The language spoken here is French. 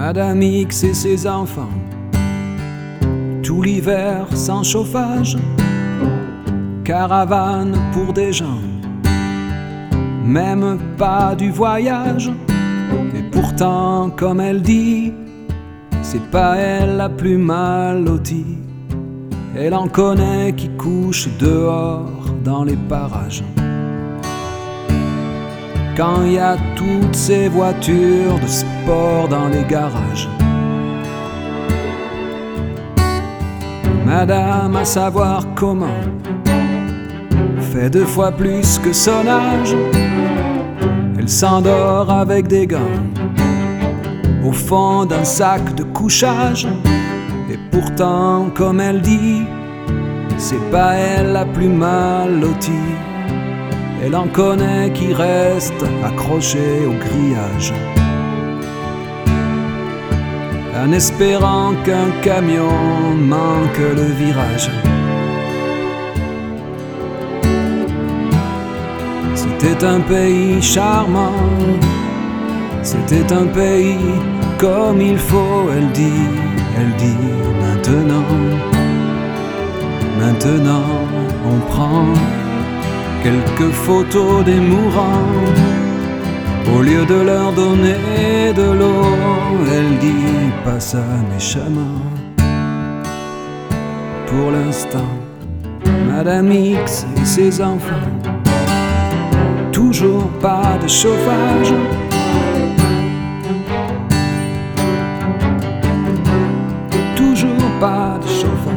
Madame X et ses enfants, tout l'hiver sans chauffage, caravane pour des gens, même pas du voyage. Et pourtant, comme elle dit, c'est pas elle la plus mal lotie. Elle en connaît qui couchent dehors dans les parages. Quand il y a toutes ces voitures de sport dans les garages. Madame, à savoir comment, fait 2 fois plus que son âge. Elle s'endort avec des gants au fond d'un sac de couchage. Et pourtant, comme elle dit, c'est pas elle la plus mal lotie. Elle en connaît qui restent accrochés au grillage, en espérant qu'un camion manque le virage. C'était un pays charmant, c'était un pays comme il faut, elle dit maintenant on prend quelques photos des mourants au lieu de leur donner de l'eau. Elle dit pas ça méchamment. Pour l'instant, Madame X et ses enfants, toujours pas de chauffage. Toujours pas de chauffage.